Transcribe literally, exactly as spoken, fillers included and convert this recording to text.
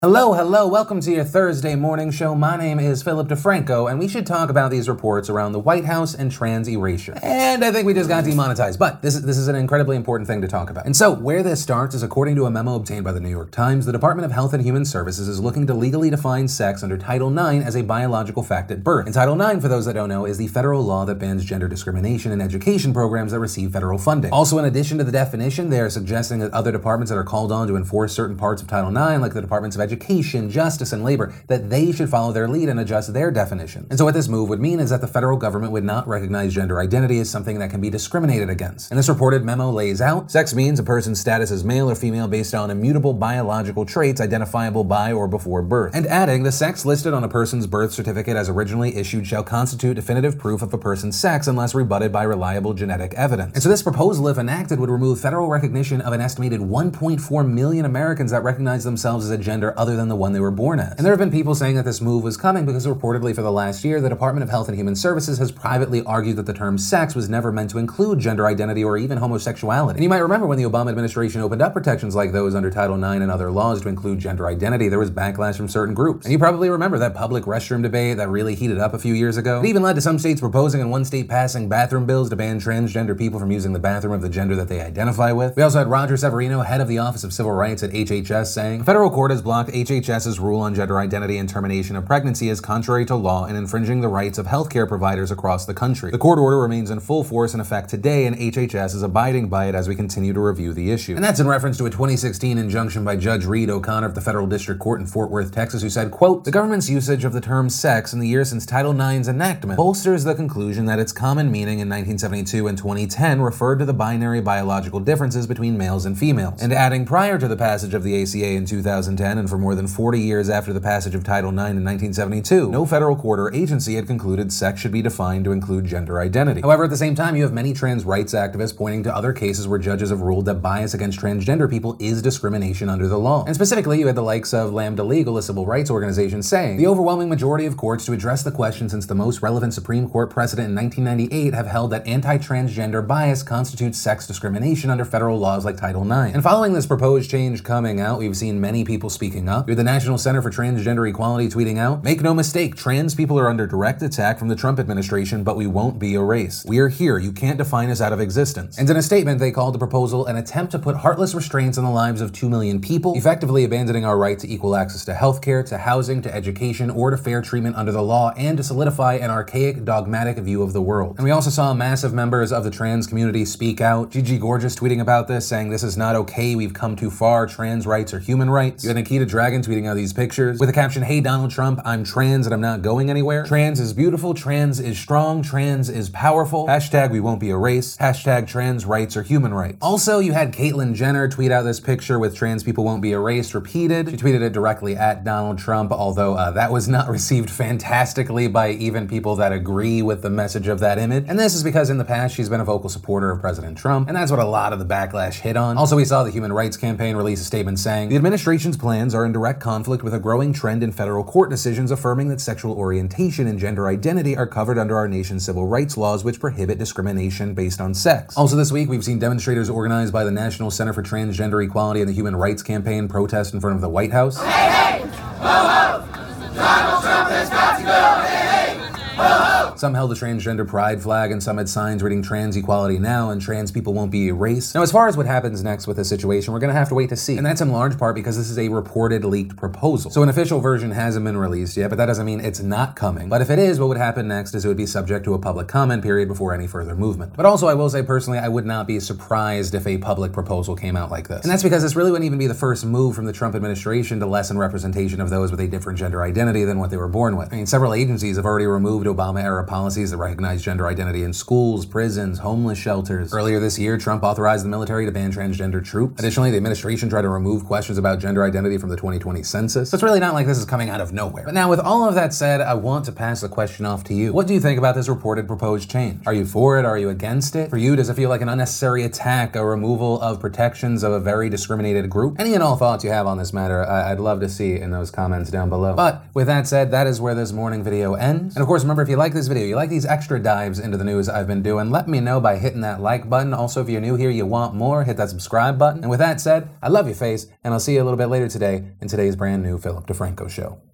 Hello, hello, welcome to your Thursday morning show. My name is Philip DeFranco, and we should talk about these reports around the White House and trans erasure. And I think we just got demonetized, but this is, this is an incredibly important thing to talk about. And so, where this starts is according to a memo obtained by the New York Times, the Department of Health and Human Services is looking to legally define sex under Title nine as a biological fact at birth. And Title nine, for those that don't know, is the federal law that bans gender discrimination in education programs that receive federal funding. Also, in addition to the definition, they are suggesting that other departments that are called on to enforce certain parts of Title nine, like the Departments of Education, Justice, and Labor, that they should follow their lead and adjust their definition. And so what this move would mean is that the federal government would not recognize gender identity as something that can be discriminated against. And this reported memo lays out, sex means a person's status as male or female based on immutable biological traits identifiable by or before birth. And adding, the sex listed on a person's birth certificate as originally issued shall constitute definitive proof of a person's sex unless rebutted by reliable genetic evidence. And so this proposal, if enacted, would remove federal recognition of an estimated one point four million Americans that recognize themselves as a gender other than the one they were born as. And there have been people saying that this move was coming because reportedly for the last year, the Department of Health and Human Services has privately argued that the term sex was never meant to include gender identity or even homosexuality. And you might remember when the Obama administration opened up protections like those under Title nine and other laws to include gender identity, there was backlash from certain groups. And you probably remember that public restroom debate that really heated up a few years ago. It even led to some states proposing and one state passing bathroom bills to ban transgender people from using the bathroom of the gender that they identify with. We also had Roger Severino, head of the Office of Civil Rights at H H S, saying, "A federal court has blocked HHS's rule on gender identity and termination of pregnancy as contrary to law and infringing the rights of healthcare providers across the country. The court order remains in full force and effect today, and H H S is abiding by it as we continue to review the issue." And that's in reference to a twenty sixteen injunction by Judge Reed O'Connor of the Federal District Court in Fort Worth, Texas, who said, quote, "The government's usage of the term sex in the years since Title nine's enactment bolsters the conclusion that its common meaning in nineteen seventy-two and twenty ten referred to the binary biological differences between males and females." And adding, prior to the passage of the A C A in two thousand ten and for more than forty years after the passage of Title nine in nineteen seventy-two, no federal court or agency had concluded sex should be defined to include gender identity. However, at the same time, you have many trans rights activists pointing to other cases where judges have ruled that bias against transgender people is discrimination under the law. And specifically, you had the likes of Lambda Legal, a civil rights organization, saying, "The overwhelming majority of courts to address the question since the most relevant Supreme Court precedent in nineteen ninety-eight have held that anti-transgender bias constitutes sex discrimination under federal laws like Title nine. And following this proposed change coming out, we've seen many people speaking up. You had the National Center for Transgender Equality tweeting out, "Make no mistake, trans people are under direct attack from the Trump administration, but we won't be erased. We are here. You can't define us out of existence." And in a statement, they called the proposal an attempt to put heartless restraints on the lives of two million people, effectively abandoning our right to equal access to healthcare, to housing, to education, or to fair treatment under the law, and to solidify an archaic, dogmatic view of the world. And we also saw massive members of the trans community speak out. Gigi Gorgeous tweeting about this, saying, "This is not okay. We've come too far. Trans rights are human rights." You had Nikita Dragon tweeting out these pictures with the caption, "Hey Donald Trump, I'm trans and I'm not going anywhere. Trans is beautiful, trans is strong, trans is powerful. Hashtag we won't be erased. Hashtag trans rights are human rights." Also, you had Caitlyn Jenner tweet out this picture with "trans people won't be erased" repeated. She tweeted it directly at Donald Trump, although uh, that was not received fantastically by even people that agree with the message of that image. And this is because in the past, she's been a vocal supporter of President Trump, and that's what a lot of the backlash hit on. Also, we saw the Human Rights Campaign release a statement saying, "The administration's plans are in direct conflict with a growing trend in federal court decisions affirming that sexual orientation and gender identity are covered under our nation's civil rights laws, which prohibit discrimination based on sex." Also this week, we've seen demonstrators organized by the National Center for Transgender Equality and the Human Rights Campaign protest in front of the White House. Hey, hey! Ho, ho! Donald Trump has got to go! Hey, hey! Ho, ho! Some held a transgender pride flag and some had signs reading "Trans equality now" and "Trans people won't be erased." Now, as far as what happens next with this situation, we're going to have to wait to see. And that's in large part because this is a reported leaked proposal. So an official version hasn't been released yet, but that doesn't mean it's not coming. But if it is, what would happen next is it would be subject to a public comment period before any further movement. But also, I will say personally, I would not be surprised if a public proposal came out like this. And that's because this really wouldn't even be the first move from the Trump administration to lessen representation of those with a different gender identity than what they were born with. I mean, several agencies have already removed Obama-era policies that recognize gender identity in schools, prisons, homeless shelters. Earlier this year, Trump authorized the military to ban transgender troops. Additionally, the administration tried to remove questions about gender identity from the twenty twenty census. So it's really not like this is coming out of nowhere. But now, with all of that said, I want to pass the question off to you. What do you think about this reported proposed change? Are you for it? Are you against it? For you, does it feel like an unnecessary attack, a removal of protections of a very discriminated group? Any and all thoughts you have on this matter, I- I'd love to see in those comments down below. But with that said, that is where this morning video ends. And of course, remember, if you like this video, video, you like these extra dives into the news I've been doing, let me know by hitting that like button. Also, if you're new here, you want more, hit that subscribe button. And with that said, I love you, face, and I'll see you a little bit later today in today's brand new Philip DeFranco Show.